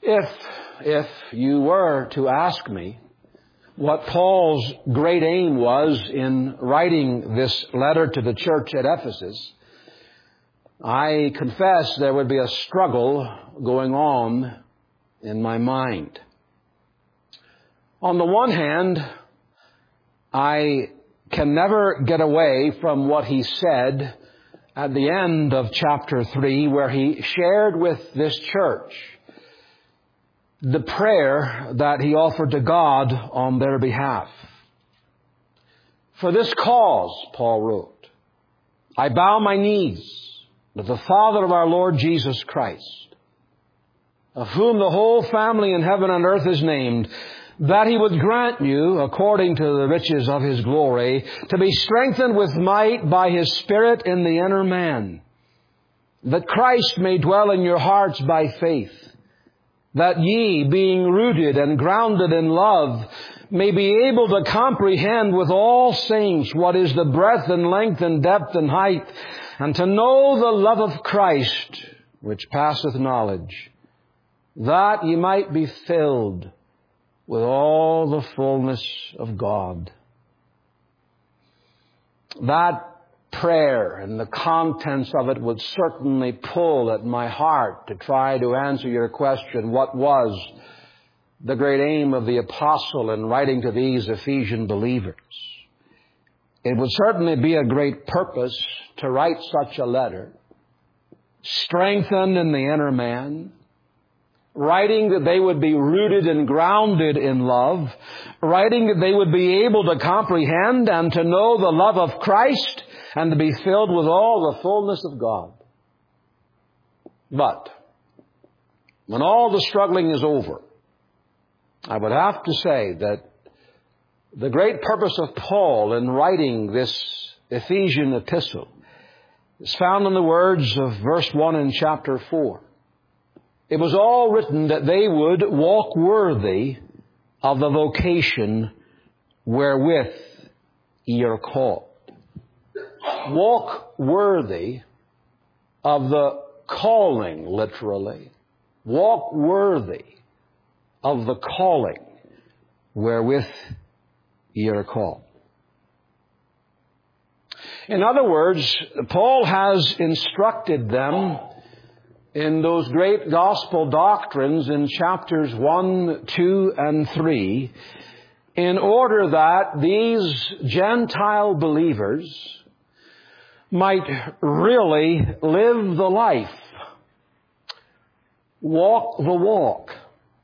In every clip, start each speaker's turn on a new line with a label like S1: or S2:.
S1: If you were to ask me what Paul's great aim was in writing this letter to the church at Ephesus, I confess there would be a struggle going on in my mind. On the one hand, I can never get away from what he said at the end of chapter 3, where he shared with this church the prayer that he offered to God on their behalf. For this cause, Paul wrote, I bow my knees to the Father of our Lord Jesus Christ, of whom the whole family in heaven and earth is named, that he would grant you, according to the riches of his glory, to be strengthened with might by his Spirit in the inner man, that Christ may dwell in your hearts by faith, that ye, being rooted and grounded in love, may be able to comprehend with all saints what is the breadth and length and depth and height, and to know the love of Christ, which passeth knowledge, that ye might be filled with all the fullness of God. That prayer and the contents of it would certainly pull at my heart to try to answer your question, what was the great aim of the apostle in writing to these Ephesian believers? It would certainly be a great purpose to write such a letter, strengthened in the inner man, writing that they would be rooted and grounded in love, writing that they would be able to comprehend and to know the love of Christ and to be filled with all the fullness of God. But when all the struggling is over, I would have to say that the great purpose of Paul in writing this Ephesian epistle is found in the words of verse 1 in chapter 4. It was all written that they would walk worthy of the vocation wherewith ye are called. Walk worthy of the calling, literally. Walk worthy of the calling wherewith ye are called. In other words, Paul has instructed them in those great gospel doctrines in chapters 1, 2, and 3, in order that these Gentile believers might really live the life, walk the walk.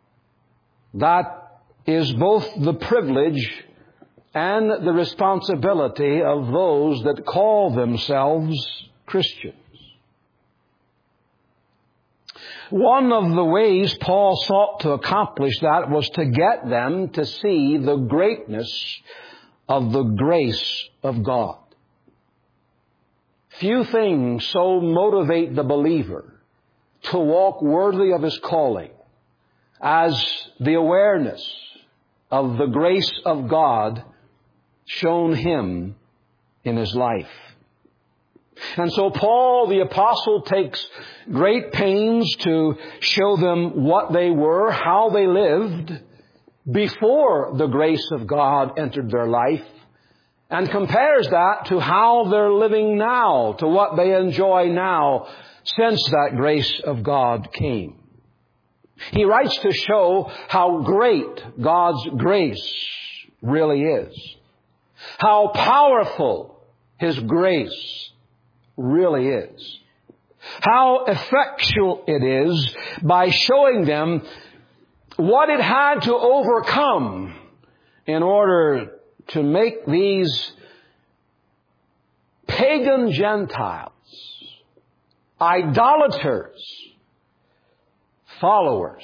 S1: That is both the privilege and the responsibility of those that call themselves Christians. One of the ways Paul sought to accomplish that was to get them to see the greatness of the grace of God. Few things so motivate the believer to walk worthy of his calling as the awareness of the grace of God shown him in his life. And so Paul, the apostle, takes great pains to show them what they were, how they lived before the grace of God entered their life, and compares that to how they're living now, to what they enjoy now since that grace of God came. He writes to show how great God's grace really is, how powerful His grace really is, how effectual it is by showing them what it had to overcome in order to make these pagan Gentiles, idolaters, followers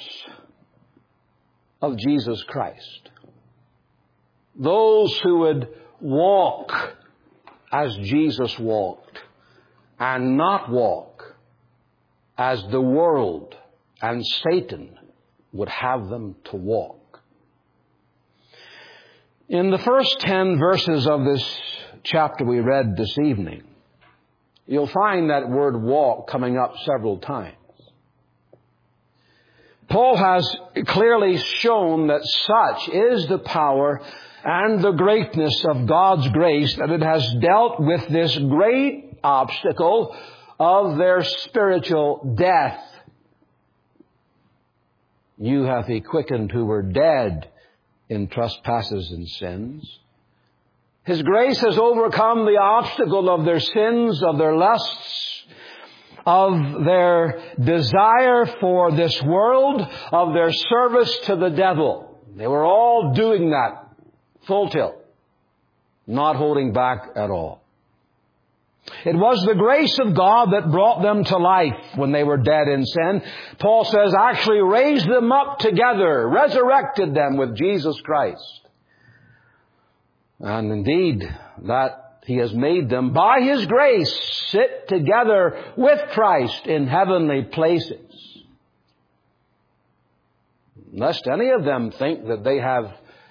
S1: of Jesus Christ. Those who would walk as Jesus walked and not walk as the world and Satan would have them to walk. In the first 10 verses of this chapter we read this evening, you'll find that word walk coming up several times. Paul has clearly shown that such is the power and the greatness of God's grace, that it has dealt with this great obstacle of their spiritual death. You hath He quickened who were dead in trespasses and sins. His grace has overcome the obstacle of their sins, of their lusts, of their desire for this world, of their service to the devil. They were all doing that full tilt, not holding back at all. It was the grace of God that brought them to life when they were dead in sin. Paul says, actually raised them up together, resurrected them with Jesus Christ. And indeed, that He has made them, by His grace, sit together with Christ in heavenly places. Lest any of them think that they have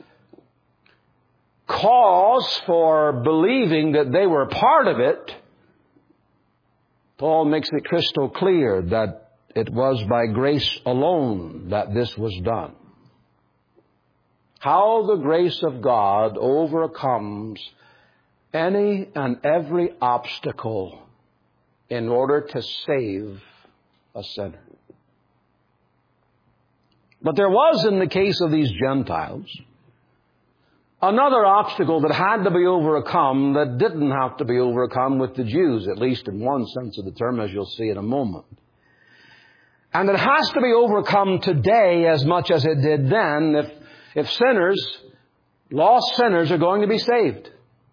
S1: cause for believing that they were part of it, Paul makes it crystal clear that it was by grace alone that this was done. How the grace of God overcomes any and every obstacle in order to save a sinner. But there was, in the case of these Gentiles, another obstacle that had to be overcome that didn't have to be overcome with the Jews, at least in one sense of the term, as you'll see in a moment. And it has to be overcome today as much as it did then if sinners, lost sinners, are going to be saved.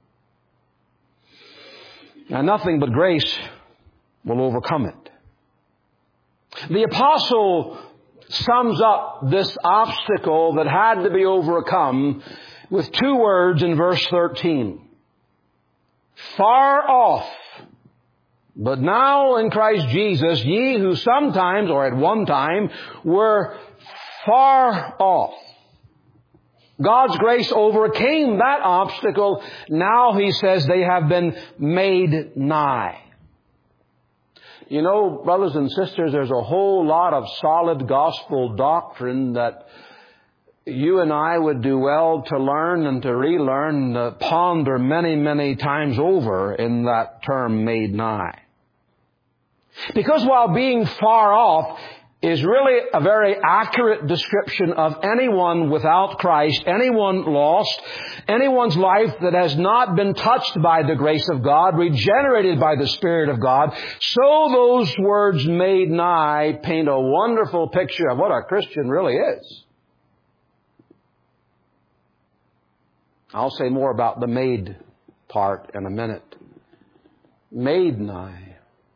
S1: And nothing but grace will overcome it. The apostle sums up this obstacle that had to be overcome with two words in verse 13. Far off, but now in Christ Jesus, ye who sometimes, or at one time, were far off. God's grace overcame that obstacle. Now He says they have been made nigh. You know, brothers and sisters, there's a whole lot of solid gospel doctrine that you and I would do well to learn and to relearn, to ponder many, many times over in that term, made nigh. Because while being far off is really a very accurate description of anyone without Christ, anyone lost, anyone's life that has not been touched by the grace of God, regenerated by the Spirit of God, so those words made nigh paint a wonderful picture of what a Christian really is. I'll say more about the made part in a minute. Made nigh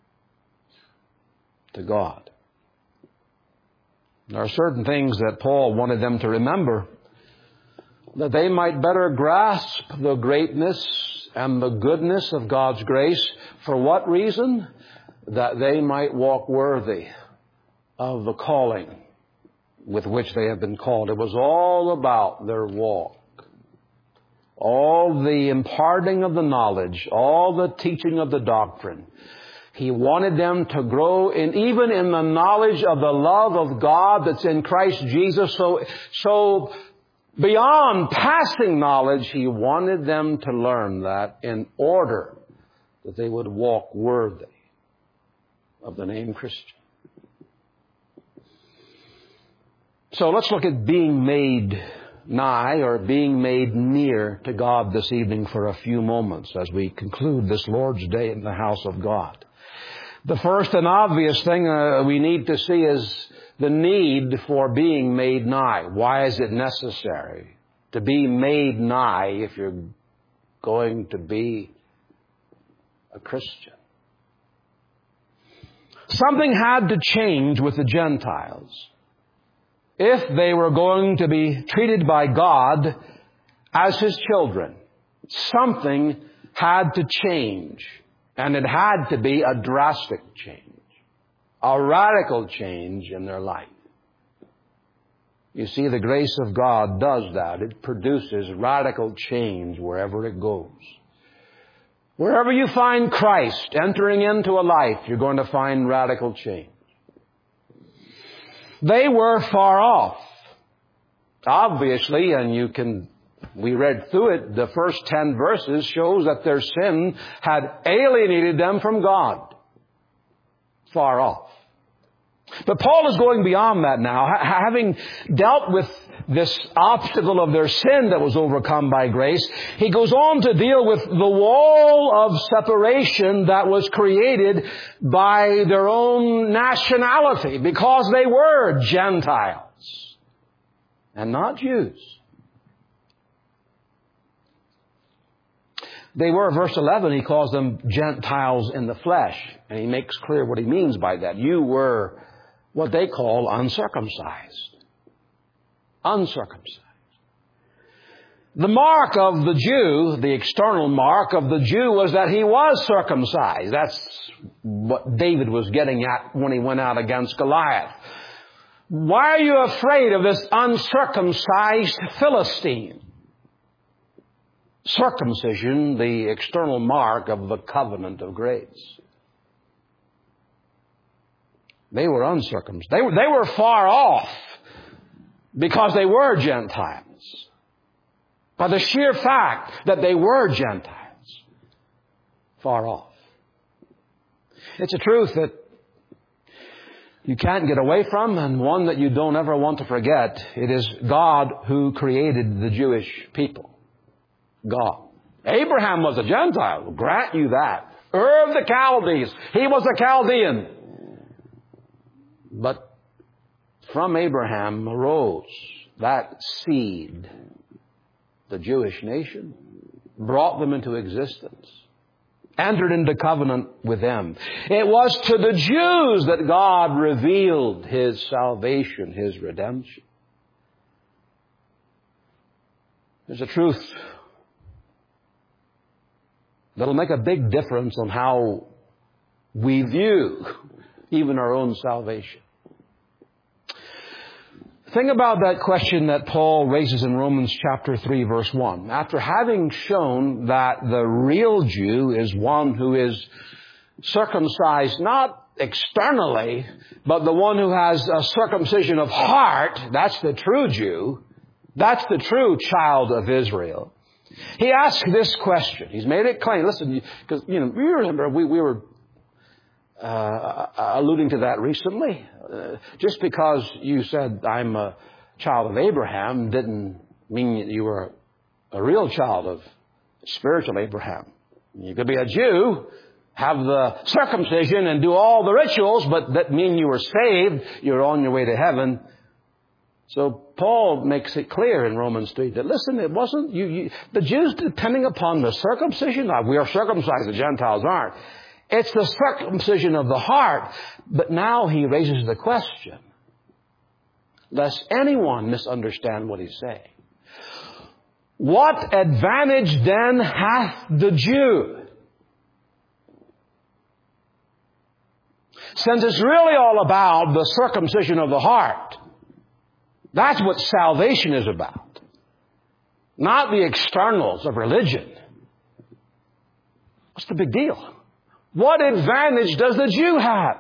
S1: to God. There are certain things that Paul wanted them to remember, that they might better grasp the greatness and the goodness of God's grace. For what reason? That they might walk worthy of the calling with which they have been called. It was all about their walk. All the imparting of the knowledge, all the teaching of the doctrine. He wanted them to grow even in the knowledge of the love of God that's in Christ Jesus. So beyond passing knowledge, He wanted them to learn that in order that they would walk worthy of the name Christian. So let's look at being made nigh, or being made near to God this evening for a few moments as we conclude this Lord's Day in the house of God. The first and obvious thing we need to see is the need for being made nigh. Why is it necessary to be made nigh if you're going to be a Christian? Something had to change with the Gentiles if they were going to be treated by God as His children. Something had to change. And it had to be a drastic change. A radical change in their life. You see, the grace of God does that. It produces radical change wherever it goes. Wherever you find Christ entering into a life, you're going to find radical change. They were far off. Obviously, and we read through it, the first 10 verses shows that their sin had alienated them from God. Far off. But Paul is going beyond that now. Having dealt with this obstacle of their sin that was overcome by grace, he goes on to deal with the wall of separation that was created by their own nationality, because they were Gentiles and not Jews. They were, verse 11, he calls them Gentiles in the flesh. And he makes clear what he means by that. You were what they call uncircumcised. Uncircumcised. The mark of the Jew, the external mark of the Jew, was that he was circumcised. That's what David was getting at when he went out against Goliath. Why are you afraid of this uncircumcised Philistine? Circumcision, the external mark of the covenant of grace. They were uncircumcised. They were far off because they were Gentiles. By the sheer fact that they were Gentiles. Far off. It's a truth that you can't get away from, and one that you don't ever want to forget. It is God who created the Jewish people. God. Abraham was a Gentile. We'll grant you that. Ur of the Chaldees. He was a Chaldean. But from Abraham arose that seed, the Jewish nation, brought them into existence, entered into covenant with them. It was to the Jews that God revealed His salvation, His redemption. There's a truth that'll make a big difference on how we view even our own salvation. Think about that question that Paul raises in Romans chapter 3, verse 1. After having shown that the real Jew is one who is circumcised not externally, but the one who has a circumcision of heart, that's the true Jew, that's the true child of Israel. He asks this question. He's made it plain. Listen, because, you remember we were alluding to that recently. Just because you said, I'm a child of Abraham, didn't mean that you were a real child of spiritual Abraham. You could be a Jew, have the circumcision and do all the rituals, but that mean you were saved, you're on your way to heaven. So Paul makes it clear in Romans 3 that, listen, it wasn't the Jews depending upon the circumcision. We are circumcised, the Gentiles aren't. It's the circumcision of the heart. But now he raises the question, lest anyone misunderstand what he's saying. What advantage then hath the Jew? Since it's really all about the circumcision of the heart. That's what salvation is about. Not the externals of religion. What's the big deal? What advantage does the Jew have?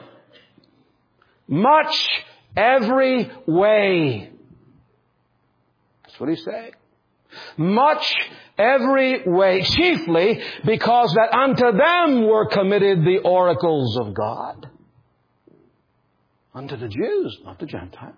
S1: Much every way. That's what he's saying. Much every way. Chiefly because that unto them were committed the oracles of God. Unto the Jews, not the Gentiles.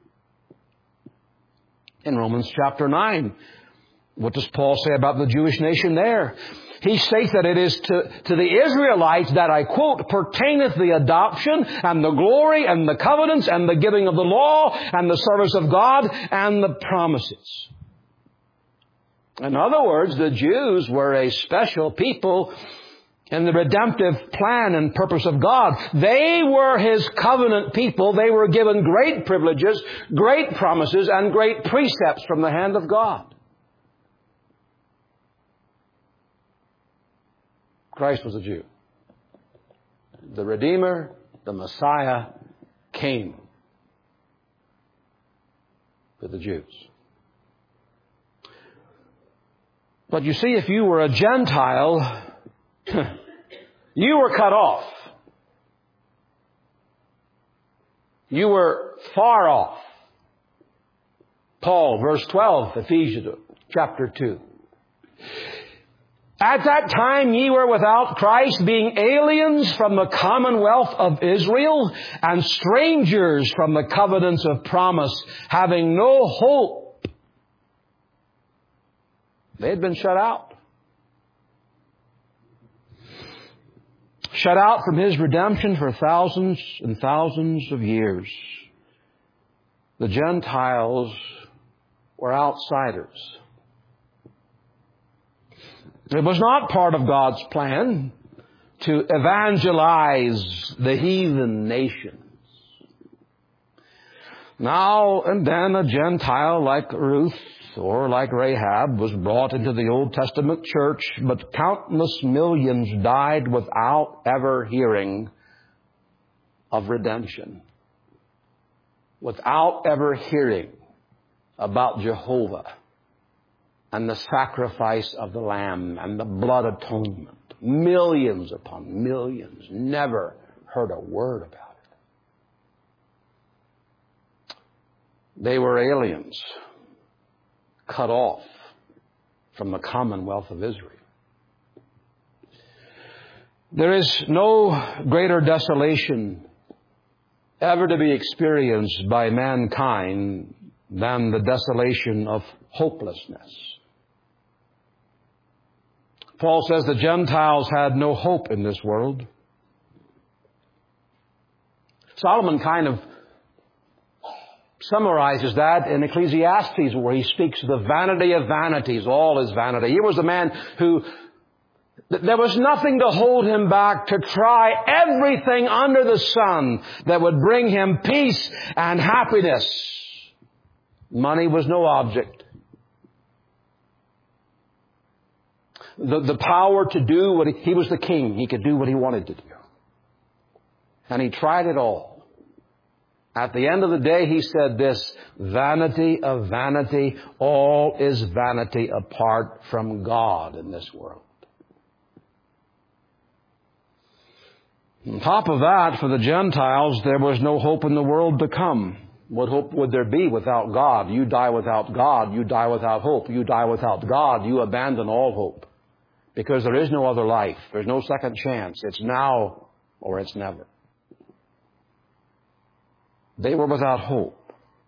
S1: In Romans chapter 9, what does Paul say about the Jewish nation there? He states that it is to the Israelites that, I quote, pertaineth the adoption and the glory and the covenants and the giving of the law and the service of God and the promises. In other words, the Jews were a special people in the redemptive plan and purpose of God. They were His covenant people. They were given great privileges, great promises, and great precepts from the hand of God. Christ was a Jew. The Redeemer, the Messiah, came to the Jews. But you see, if you were a Gentile, you were cut off. You were far off. Paul, verse 12, Ephesians chapter 2. At that time ye were without Christ, being aliens from the commonwealth of Israel, and strangers from the covenants of promise, having no hope. They had been shut out. Shut out from His redemption for thousands and thousands of years. The Gentiles were outsiders. It was not part of God's plan to evangelize the heathen nations. Now and then a Gentile like Ruth or like Rahab was brought into the Old Testament church, but countless millions died without ever hearing of redemption, without ever hearing about Jehovah and the sacrifice of the Lamb and the blood atonement. Millions upon millions never heard a word about it. They were aliens, cut off from the commonwealth of Israel. There is no greater desolation ever to be experienced by mankind than the desolation of hopelessness. Paul says the Gentiles had no hope in this world. Solomon kind of summarizes that in Ecclesiastes, where he speaks of the vanity of vanities. All is vanity. Here was a man who, there was nothing to hold him back to try everything under the sun that would bring him peace and happiness. Money was no object. The power to do what he was the king. He could do what he wanted to do. And he tried it all. At the end of the day, he said this, vanity of vanity, all is vanity apart from God in this world. On top of that, for the Gentiles, there was no hope in the world to come. What hope would there be without God? You die without God. You die without hope. You die without God. You abandon all hope. Because there is no other life. There's no second chance. It's now or it's never. They were without hope.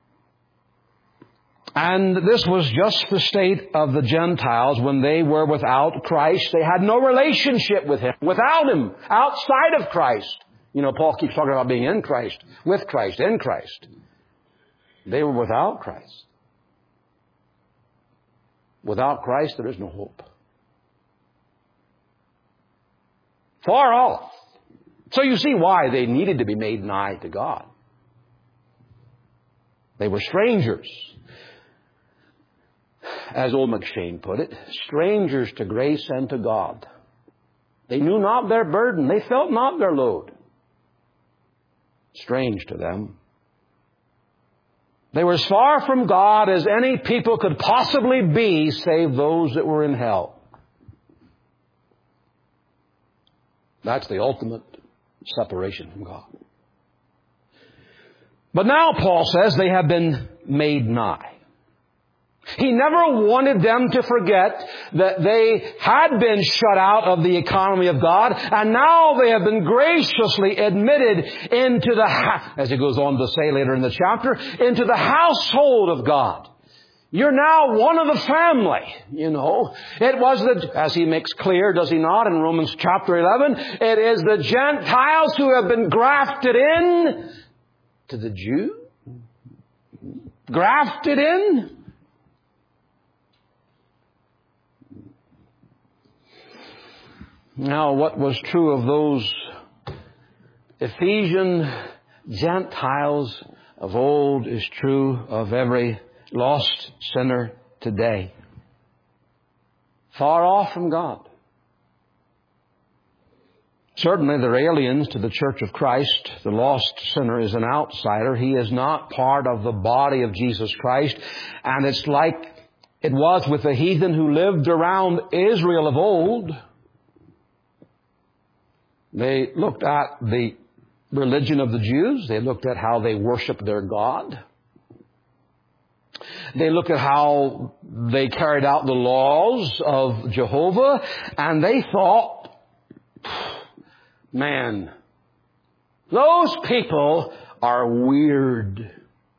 S1: And this was just the state of the Gentiles when they were without Christ. They had no relationship with Him. Without Him. Outside of Christ. You know, Paul keeps talking about being in Christ. With Christ. In Christ. They were without Christ. Without Christ, there is no hope. Far off. So you see why they needed to be made nigh to God. They were strangers. As old McShane put it, strangers to grace and to God. They knew not their burden. They felt not their load. Strange to them. They were as far from God as any people could possibly be, save those that were in hell. That's the ultimate separation from God. But now Paul says they have been made nigh. He never wanted them to forget that they had been shut out of the economy of God, and now they have been graciously admitted into as he goes on to say later in the chapter, into the household of God. You're now one of the family, you know. It was as he makes clear, does he not, in Romans chapter 11, it is the Gentiles who have been grafted in to the Jew. Grafted in. Now, what was true of those Ephesian Gentiles of old is true of every lost sinner today. Far off from God. Certainly they're aliens to the church of Christ. The lost sinner is an outsider. He is not part of the body of Jesus Christ. And it's like it was with the heathen who lived around Israel of old. They looked at the religion of the Jews. They looked at how they worshiped their God. They looked at how they carried out the laws of Jehovah, and they thought, man, those people are weird.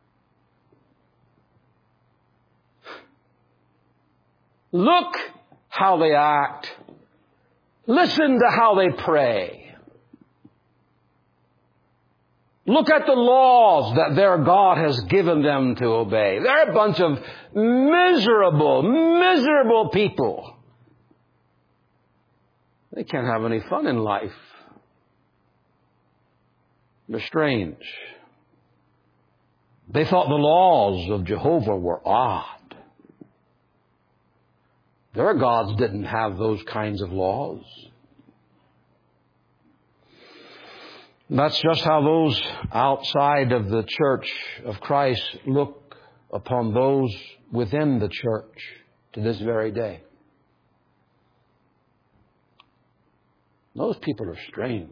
S1: Look how they act. Listen to how they pray. Look at the laws that their God has given them to obey. They're a bunch of miserable people. They can't have any fun in life. They're strange. They thought the laws of Jehovah were odd. Their gods didn't have those kinds of laws. That's just how those outside of the church of Christ look upon those within the church to this very day. Those people are strange.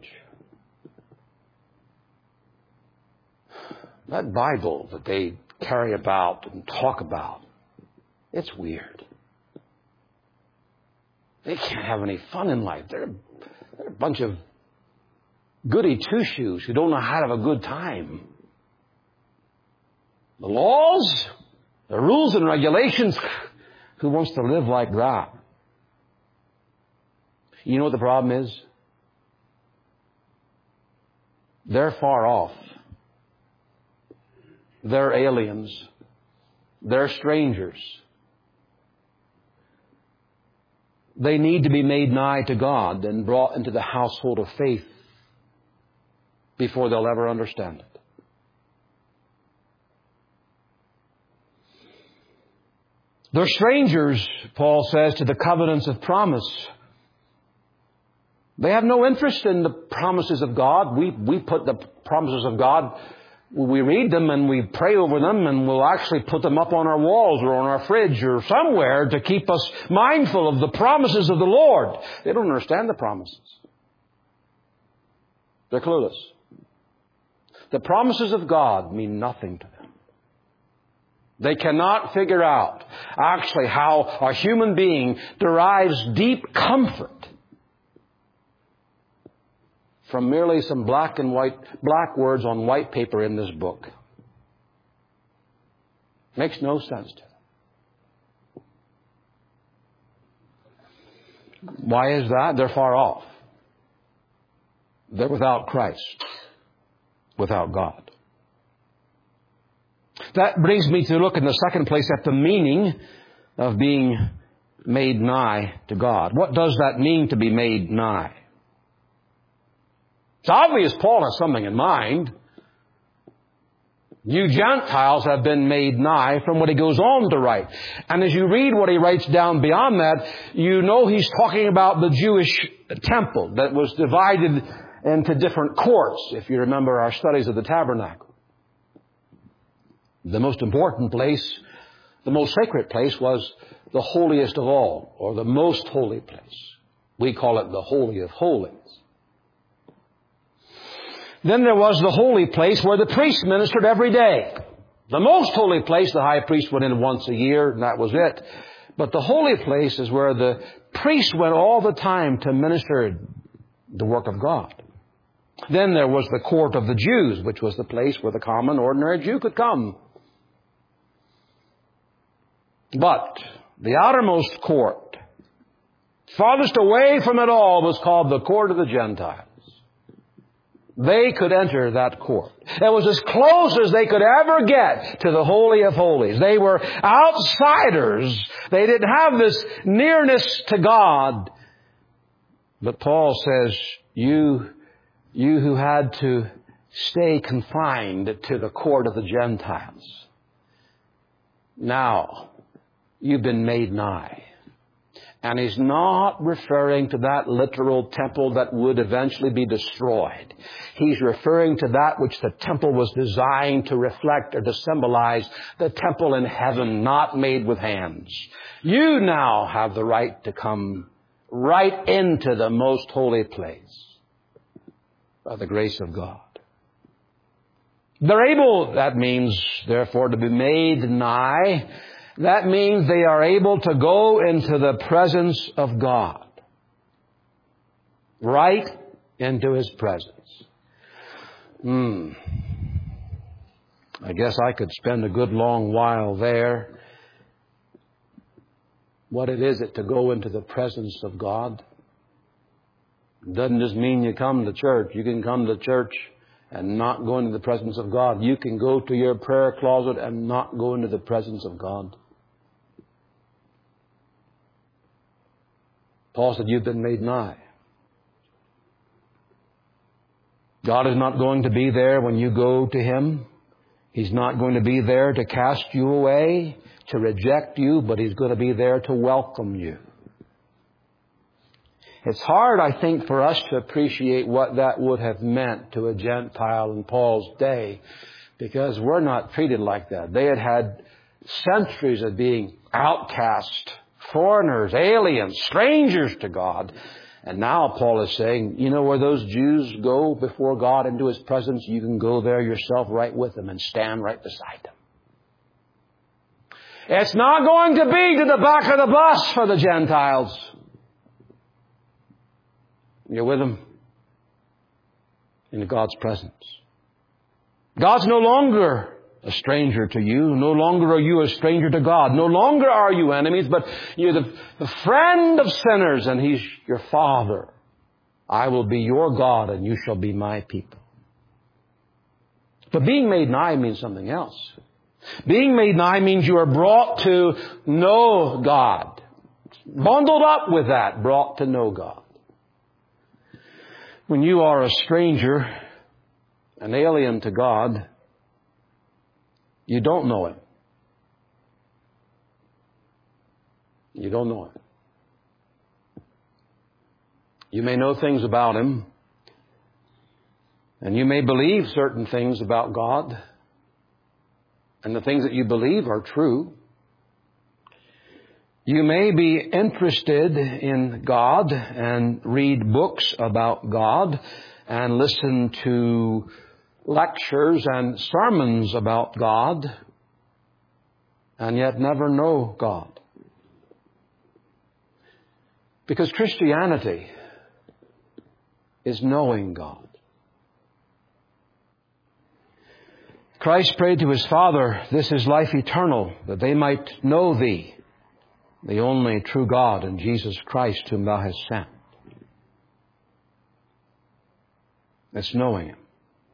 S1: That Bible that they carry about and talk about, it's weird. They can't have any fun in life. They're a bunch of goody two-shoes who don't know how to have a good time. The laws, the rules and regulations, who wants to live like that? You know what the problem is? They're far off. They're aliens. They're strangers. They need to be made nigh to God and brought into the household of faith before they'll ever understand it. They're strangers, Paul says, to the covenants of promise. They have no interest in the promises of God. We put the promises of God, we read them and we pray over them, and we'll actually put them up on our walls or on our fridge or somewhere to keep us mindful of the promises of the Lord. They don't understand the promises. They're clueless. The promises of God mean nothing to them. They cannot figure out actually how a human being derives deep comfort from merely some black words on white paper in this book. Makes no sense to them. Why is that? They're far off. They're without Christ, without God. That brings me to look in the second place at the meaning of being made nigh to God. What does that mean to be made nigh? It's obvious Paul has something in mind. You Gentiles have been made nigh from what he goes on to write. And as you read what he writes down beyond that, you know he's talking about the Jewish temple that was divided into different courts, if you remember our studies of the tabernacle. The most important place, the most sacred place, was the holiest of all, or the most holy place. We call it the Holy of Holies. Then there was the holy place where the priest ministered every day. The most holy place, the high priest went in once a year, and that was it. But the holy place is where the priest went all the time to minister the work of God. Then there was the court of the Jews, which was the place where the common, ordinary Jew could come. But the outermost court, farthest away from it all, was called the court of the Gentiles. They could enter that court. It was as close as they could ever get to the Holy of Holies. They were outsiders. They didn't have this nearness to God. But Paul says, you who had to stay confined to the court of the Gentiles, now you've been made nigh. And he's not referring to that literal temple that would eventually be destroyed. He's referring to that which the temple was designed to reflect or to symbolize, the temple in heaven, not made with hands. You now have the right to come right into the most holy place by the grace of God. They're able, that means, therefore, to be made nigh. That means they are able to go into the presence of God. Right into His presence. I guess I could spend a good long while there. What it is to go into the presence of God. It doesn't just mean you come to church. You can come to church and not go into the presence of God. You can go to your prayer closet and not go into the presence of God. Paul said, you've been made nigh. God is not going to be there when you go to Him. He's not going to be there to cast you away, to reject you, but He's going to be there to welcome you. It's hard, I think, for us to appreciate what that would have meant to a Gentile in Paul's day, because we're not treated like that. They had had centuries of being outcast, foreigners, aliens, strangers to God. And now Paul is saying, you know where those Jews go before God into His presence? You can go there yourself right with them and stand right beside them. It's not going to be to the back of the bus for the Gentiles. You're with them in God's presence. God's no longer a stranger to you. No longer are you a stranger to God. No longer are you enemies, but you're the friend of sinners, and He's your Father. I will be your God, and you shall be my people. But being made nigh means something else. Being made nigh means you are brought to know God. Bundled up with that, brought to know God. When you are a stranger, an alien to God, you don't know Him. You don't know Him. You may know things about Him, and you may believe certain things about God, and the things that you believe are true. You may be interested in God and read books about God and listen to lectures and sermons about God, and yet never know God. Because Christianity is knowing God. Christ prayed to His Father, this is life eternal, that they might know Thee, the only true God, and Jesus Christ whom Thou hast sent. It's knowing Him.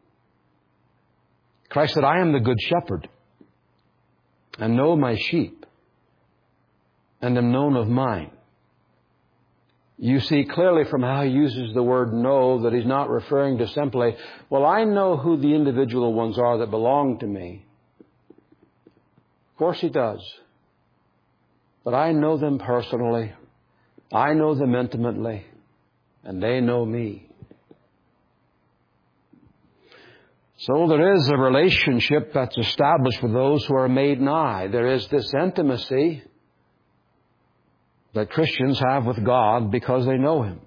S1: Christ said, I am the good shepherd, and know my sheep, and am known of mine. You see clearly from how He uses the word know that He's not referring to simply, well, I know who the individual ones are that belong to me. Of course He does. But I know them personally. I know them intimately. And they know me. So there is a relationship that's established with those who are made nigh. There is this intimacy that Christians have with God because they know Him.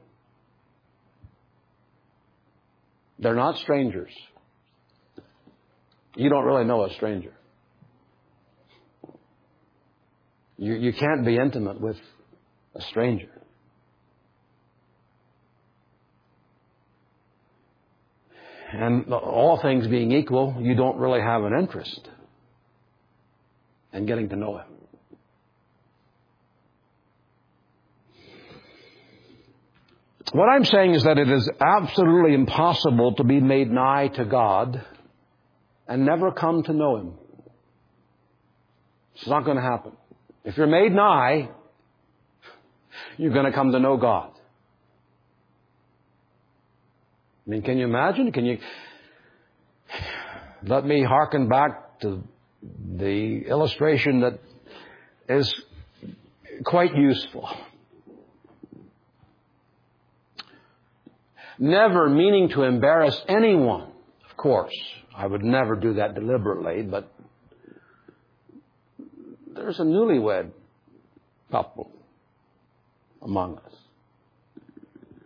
S1: They're not strangers. You don't really know a stranger. You can't be intimate with a stranger. And all things being equal, you don't really have an interest in getting to know Him. What I'm saying is that it is absolutely impossible to be made nigh to God and never come to know Him. It's not going to happen. If you're made nigh, you're going to come to know God. I mean, can you imagine? Can you... Let me hearken back to the illustration that is quite useful. Never meaning to embarrass anyone, of course. I would never do that deliberately, but there's a newlywed couple among us.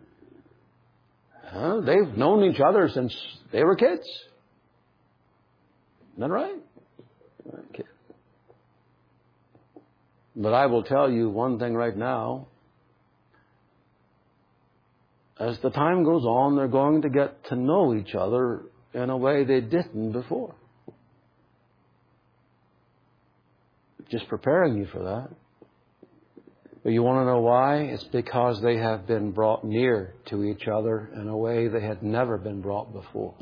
S1: They've known each other since they were kids. Isn't that right? Okay. But I will tell you one thing right now. As the time goes on, they're going to get to know each other in a way they didn't before. Just preparing you for that. But you want to know why? It's because they have been brought near to each other in a way they had never been brought before.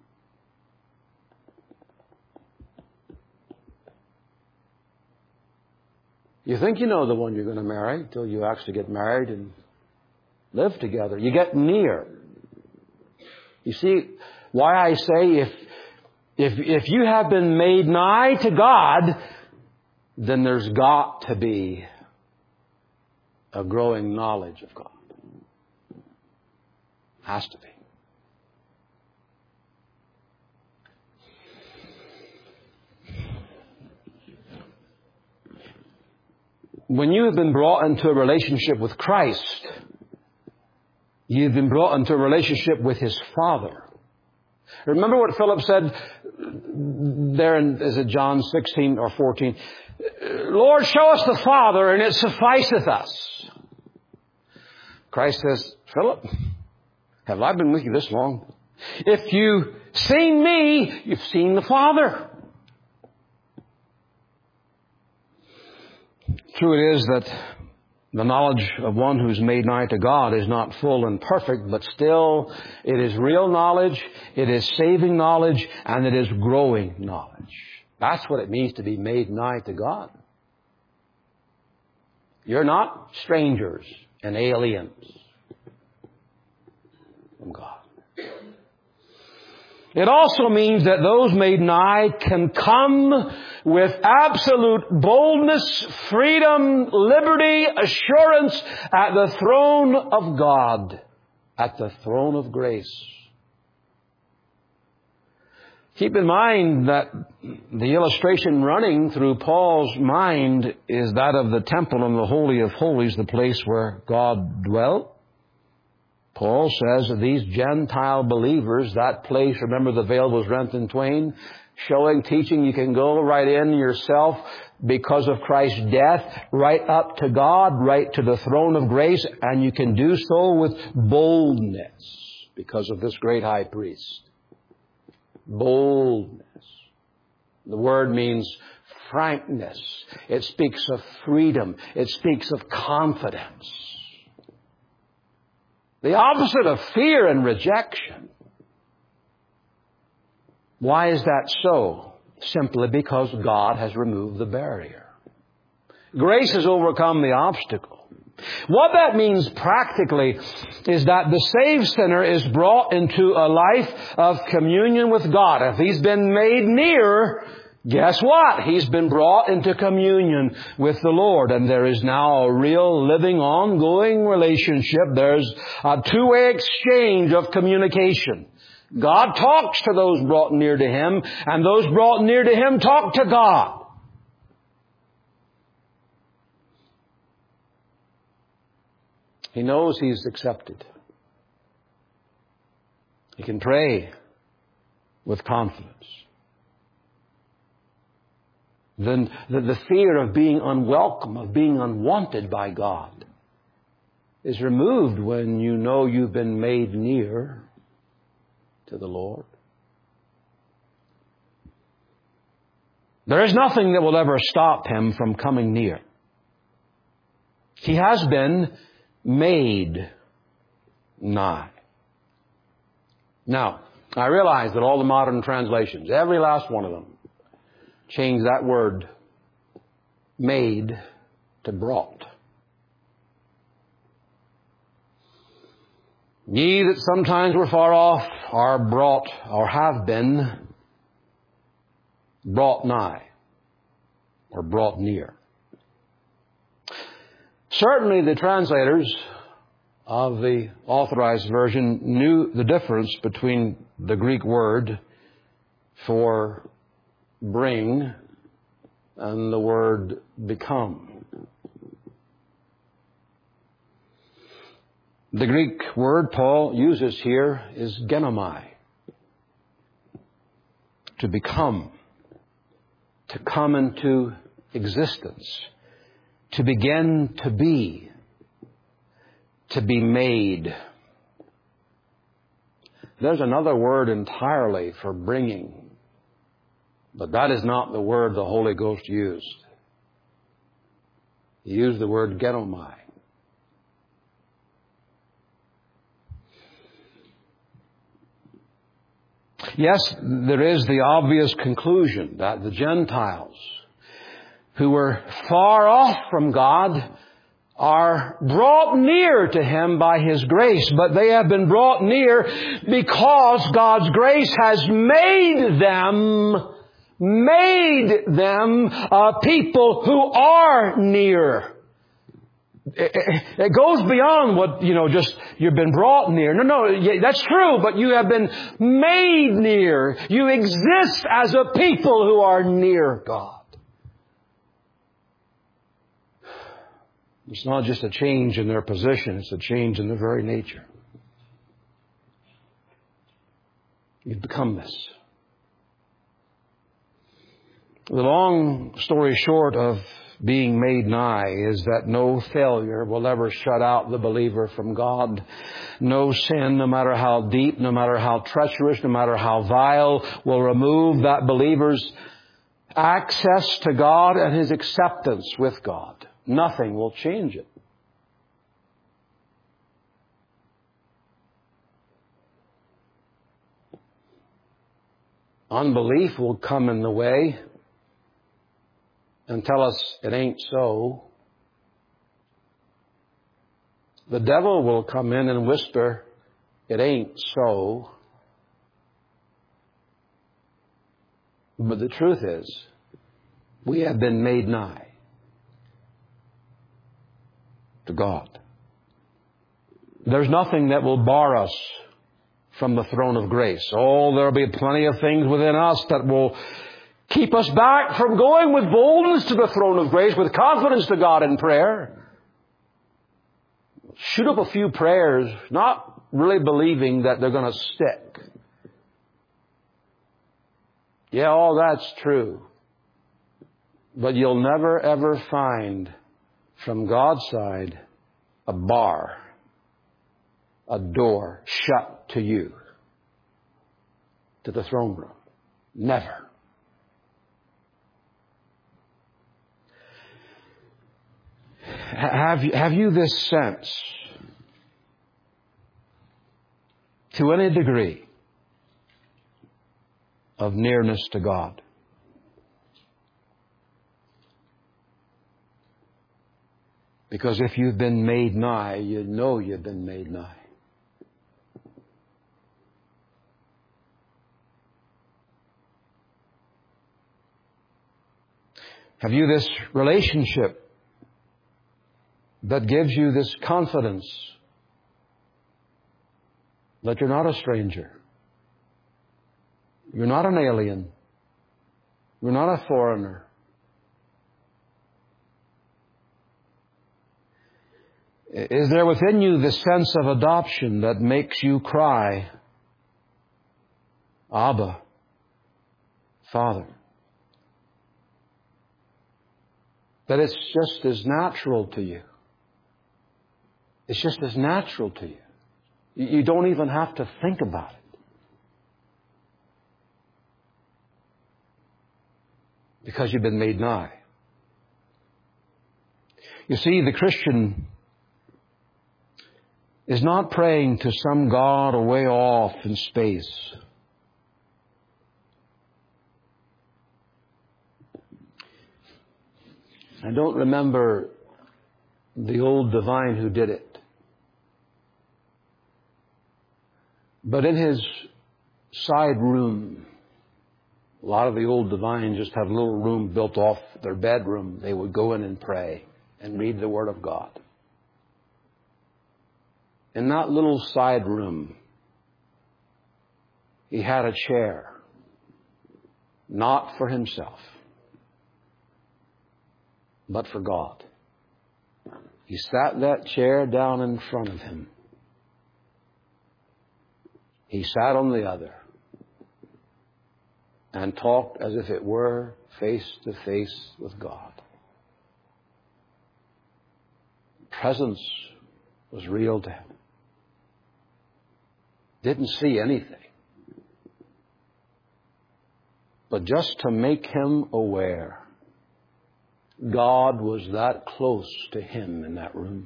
S1: You think you know the one you're going to marry until you actually get married and live together. You get near. You see why I say if you have been made nigh to God, then there's got to be a growing knowledge of God. Has to be. When you have been brought into a relationship with Christ, you've been brought into a relationship with His Father. Remember what Philip said there in, is it John 16 or 14? Lord, show us the Father, and it sufficeth us. Christ says, Philip, have I been with you this long? If you've seen me, you've seen the Father. True it is that the knowledge of one who's made nigh to God is not full and perfect, but still it is real knowledge, it is saving knowledge, and it is growing knowledge. That's what it means to be made nigh to God. You're not strangers and aliens from God. It also means that those made nigh can come with absolute boldness, freedom, liberty, assurance at the throne of God, at the throne of grace. Keep in mind that the illustration running through Paul's mind is that of the temple and the Holy of Holies, the place where God dwelt. Paul says that these Gentile believers, that place, remember the veil was rent in twain, showing, teaching, you can go right in yourself because of Christ's death, right up to God, right to the throne of grace, and you can do so with boldness because of this great high priest. Boldness. The word means frankness. It speaks of freedom. It speaks of confidence. The opposite of fear and rejection. Why is that so? Simply because God has removed the barrier. Grace has overcome the obstacle. What that means practically is that the saved sinner is brought into a life of communion with God. If he's been made near, guess what? He's been brought into communion with the Lord. And there is now a real living, ongoing relationship. There's a two-way exchange of communication. God talks to those brought near to Him, and those brought near to Him talk to God. He knows he's accepted. He can pray with confidence. Then the fear of being unwelcome, of being unwanted by God, is removed when you know you've been made near to the Lord. There is nothing that will ever stop Him from coming near. He has been made nigh. Now, I realize that all the modern translations, every last one of them, change that word made to brought. Ye that sometimes were far off are brought, or have been brought nigh, or brought near. Certainly the translators of the Authorized Version knew the difference between the Greek word for bring and the word become. The Greek word Paul uses here is genomai, to become. to come into existence, to begin to be made. There's another word entirely for bringing, but that is not the word the Holy Ghost used. He used the word genomai. Yes, there is the obvious conclusion that the Gentiles who were far off from God are brought near to Him by His grace, but they have been brought near because God's grace has made them a people who are near. It goes beyond what, just you've been brought near. No, that's true, but you have been made near. You exist as a people who are near God. It's not just a change in their position, it's a change in their very nature. You've become this. The long story short of being made nigh is that no failure will ever shut out the believer from God. No sin, no matter how deep, no matter how treacherous, no matter how vile, will remove that believer's access to God and his acceptance with God. Nothing will change it. Unbelief will come in the way and tell us it ain't so. The devil will come in and whisper, it ain't so. But the truth is, we have been made nigh to God. There's nothing that will bar us from the throne of grace. Oh, there'll be plenty of things within us that will keep us back from going with boldness to the throne of grace, with confidence to God in prayer. Shoot up a few prayers, not really believing that they're going to stick. Yeah, all that's true. But you'll never ever find from God's side a bar, a door shut to you, to the throne room. Never. Have you this sense, to any degree, of nearness to God? Because if you've been made nigh, you know you've been made nigh. Have you this relationship that gives you this confidence that you're not a stranger? You're not an alien. You're not a foreigner. Is there within you the sense of adoption that makes you cry, Abba, Father? That it's just as natural to you. It's just as natural to you. You don't even have to think about it. Because you've been made nigh. You see, the Christian is not praying to some God away off in space. I don't remember the old divine who did it. But in his side room, a lot of the old divines just had a little room built off their bedroom. They would go in and pray and read the Word of God. In that little side room, he had a chair, not for himself, but for God. He sat that chair down in front of him. He sat on the other. and talked as if it were face to face with God. Presence was real to him. Didn't see anything. But just to make him aware, God was that close to him in that room.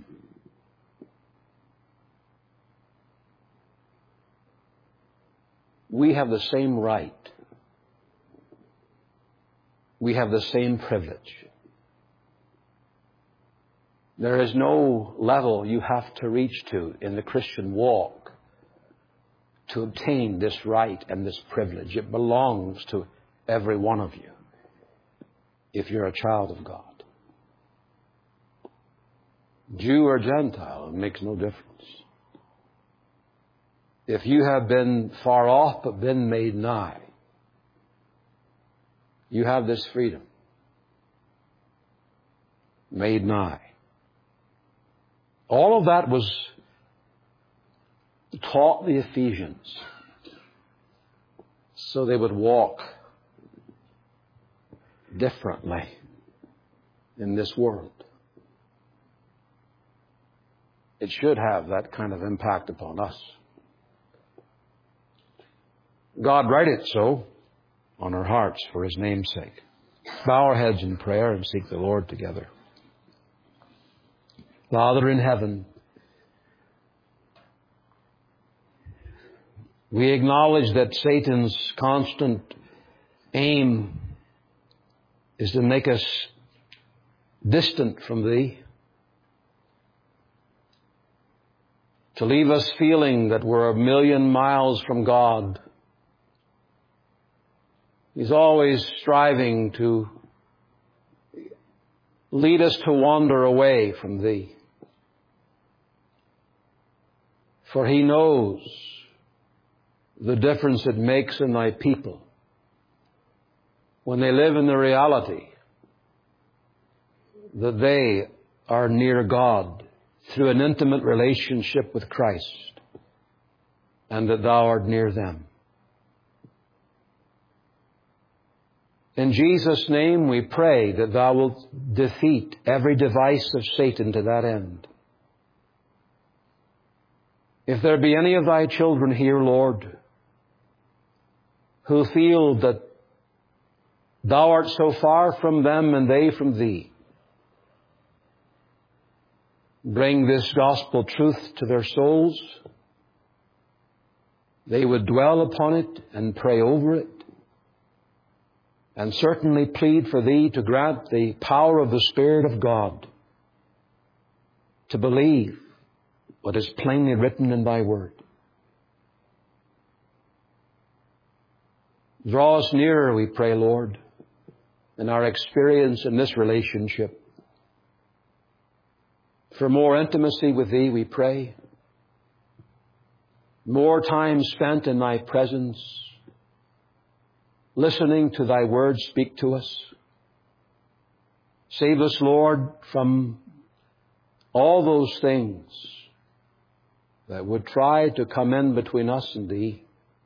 S1: We have the same right. We have the same privilege. There is no level you have to reach to in the Christian walk to obtain this right and this privilege. It belongs to every one of you if you're a child of God. Jew or Gentile, it makes no difference. If you have been far off but been made nigh, you have this freedom. Made nigh. All of that was taught the Ephesians so they would walk differently in this world. It should have that kind of impact upon us. God write it so on our hearts for His name's sake. Bow our heads in prayer and seek the Lord together. Father in heaven, we acknowledge that Satan's constant aim is to make us distant from Thee, to leave us feeling that we're 1,000,000 miles from God. He's always striving to lead us to wander away from Thee. For He knows the difference it makes in Thy people when they live in the reality that they are near God through an intimate relationship with Christ, and that Thou art near them. In Jesus' name we pray that Thou wilt defeat every device of Satan to that end. If there be any of Thy children here, Lord, who feel that Thou art so far from them and they from Thee, bring this gospel truth to their souls. They would dwell upon it and pray over it, and certainly plead for Thee to grant the power of the Spirit of God to believe what is plainly written in Thy Word. Draw us nearer, we pray, Lord, in our experience in this relationship. For more intimacy with Thee, we pray. More time spent in Thy presence, listening to Thy Word speak to us. Save us, Lord, from all those things that would try to come in between us and Thee.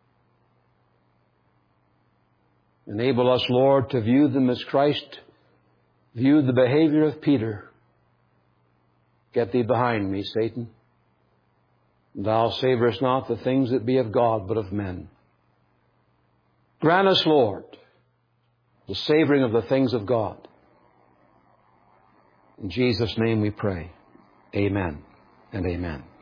S1: Enable us, Lord, to view them as Christ viewed the behavior of Peter. Get Thee behind me, Satan. Thou savorest not the things that be of God, but of men. Grant us, Lord, the savoring of the things of God. In Jesus' name we pray. Amen and amen.